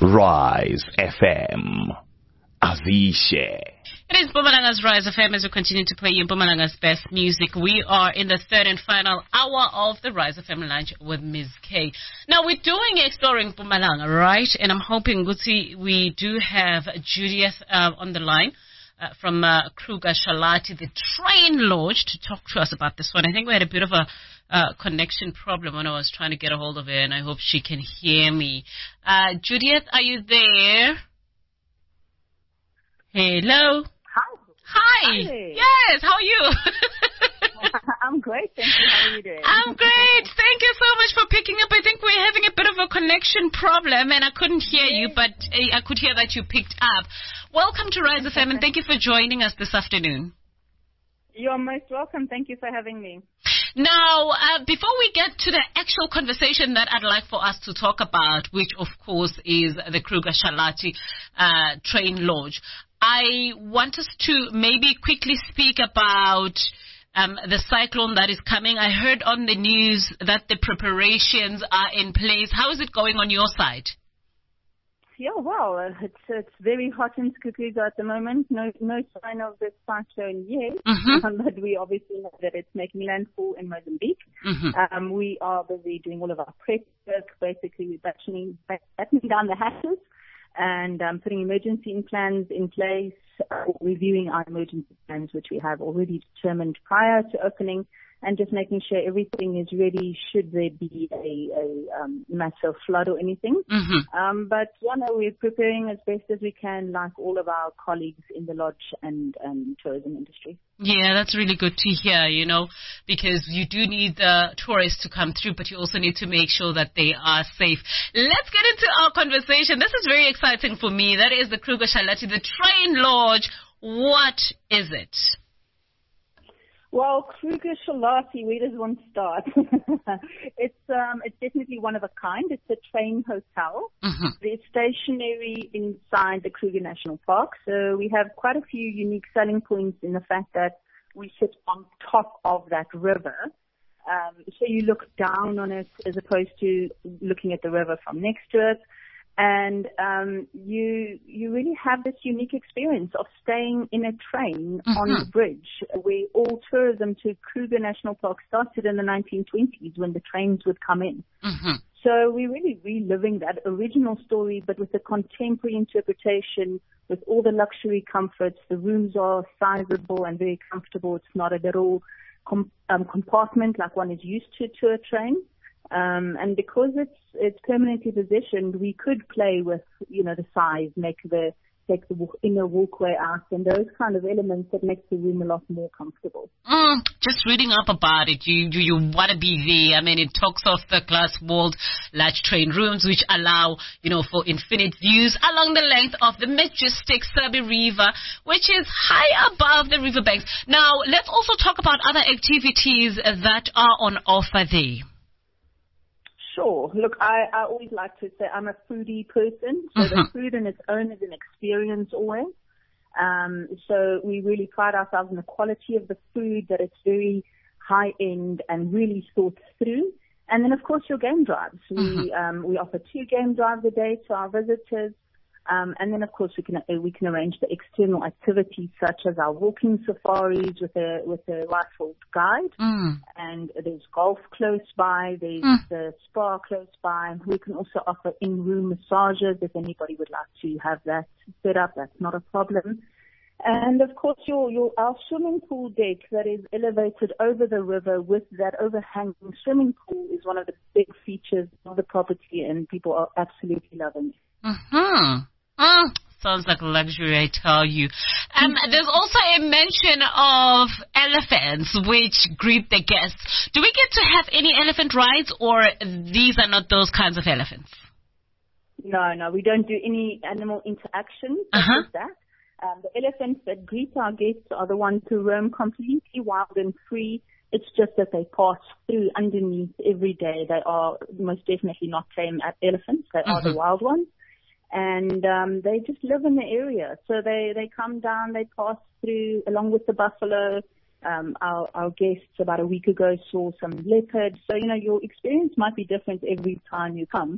Rise FM. Avishe. It is Mpumalanga's Rise FM as we continue to play you Mpumalanga's best music. We are in the third and final hour of the Rise FM lunch with Ms. K. Now we're doing Exploring Mpumalanga, right? And I'm hoping, Guti, we do have Judith on the line from Kruger Shalati, the train lodge, to talk to us about this one. I think we had a bit of a connection problem when I was trying to get a hold of her, and I hope she can hear me. Judith, are you there? Hello. Hi. Hi. Yes, how are you? I'm great, thank you. How are you doing? I'm great. Thank you so much for picking up. I think we're having a bit of a connection problem, and I couldn't hear you, but I could hear that you picked up. Welcome to Rise FM, and thank you for joining us this afternoon. You're most welcome. Thank you for having me. Now, before we get to the actual conversation that I'd like for us to talk about, which of course is the Kruger Shalati train lodge, I want us to maybe quickly speak about the cyclone that is coming. I heard on the news that the preparations are in place. How is it going on your side? Yeah, well, it's very hot in Skukuza at the moment. No sign of the cyclone yet, but we obviously know that it's making landfall in Mozambique. We are busy doing all of our prep work. Basically, we're battening down the hatches and putting emergency plans in place, reviewing our emergency plans, which we have already determined prior to opening, and just making sure everything is ready should there be a massive flood or anything. But, we're preparing as best as we can, like all of our colleagues in the lodge and tourism industry. Yeah, that's really good to hear, because you do need the tourists to come through, but you also need to make sure that they are safe. Let's get into our conversation. This is very exciting for me. That is the Kruger Shalati, the train lodge. What is it? Well, Kruger Shalati, where does one start? It's definitely one of a kind. It's a train hotel. It's stationary inside the Kruger National Park. So we have quite a few unique selling points in the fact that we sit on top of that river. So you look down on it as opposed to looking at the river from next to it. And you really have this unique experience of staying in a train on a bridge, where all tourism to Kruger National Park started in the 1920s when the trains would come in. So we're really reliving that original story, but with a contemporary interpretation, with all the luxury comforts. The rooms are sizable and very comfortable. It's not a little compartment like one is used to a train. And because it's permanently positioned, we could play with, the size, take the inner walkway out and those kind of elements that make the room a lot more comfortable. Just reading up about it, you want to be there. I mean, it talks of the glass-walled large train rooms which allow, for infinite views along the length of the majestic Sabi River, which is high above the riverbanks. Now, let's also talk about other activities that are on offer there. Sure. Look, I always like to say I'm a foodie person, so the food on its own is an experience always. So we really pride ourselves in the quality of the food, that it's very high-end and really thought through. And then, of course, your game drives. We offer 2 game drives a day to our visitors. And then, of course, we can arrange the external activities such as our walking safaris with a rifled guide. And there's golf close by. There's the spa close by. We can also offer in-room massages if anybody would like to have that set up. That's not a problem. And of course, our swimming pool deck that is elevated over the river with that overhanging swimming pool is one of the big features of the property, and people are absolutely loving it. Sounds like luxury, I tell you. There's also a mention of elephants which greet the guests. Do we get to have any elephant rides, or these are not those kinds of elephants? No, we don't do any animal interaction such as that. The elephants that greet our guests are the ones who roam completely wild and free. It's just that they pass through underneath every day. They are most definitely not tame elephants. They are the wild ones. And they just live in the area. So they come down, they pass through along with the buffalo. Our guests about a week ago saw some leopards. So, your experience might be different every time you come.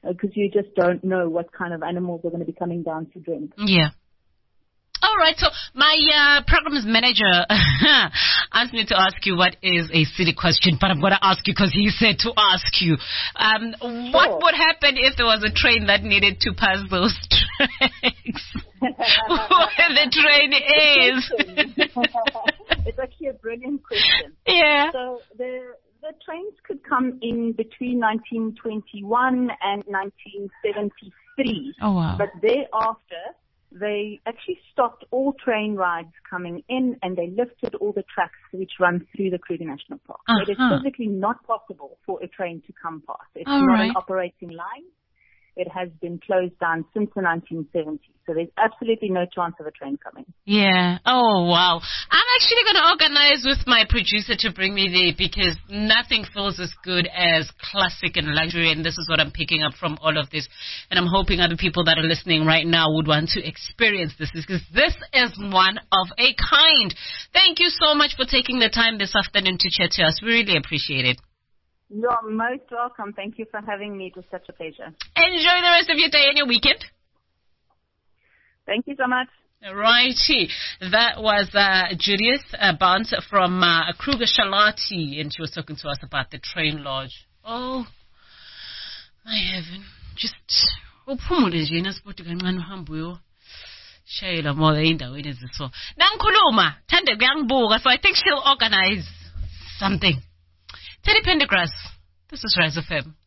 because you just don't know what kind of animals are going to be coming down to drink. Yeah. All right, so my programs manager asked me to ask you what is a silly question, but I'm going to ask you because he said to ask you. What would happen if there was a train that needed to pass those tracks? Where the train is? It's actually a brilliant question. Yeah. So the trains could come in between 1921 and 1973. Oh, wow. But thereafter, they actually stopped all train rides coming in, and they lifted all the tracks which run through the Kruger National Park. So it is physically not possible for a train to come past. It's not an operating line. It has been closed down since the 1970s. So there's absolutely no chance of a train coming. Yeah. Oh, wow. I'm actually going to organize with my producer to bring me there because nothing feels as good as classic and luxury. And this is what I'm picking up from all of this. And I'm hoping other people that are listening right now would want to experience this because this is one of a kind. Thank you so much for taking the time this afternoon to chat to us. We really appreciate it. You're most welcome. Thank you for having me. It was such a pleasure. Enjoy the rest of your day and your weekend. Thank you so much. Righty. That was Julius Barnes from Kruger Shalati, and she was talking to us about the train lodge. Oh, my heaven. Just, uphumule nje inasipoti kancane uhambe uyoshayela moya endaweni eziso. Nangikhuluma, Thande kuyangibuka, so I think she'll organize something. Teddy Pendergrass, this is Rise FM.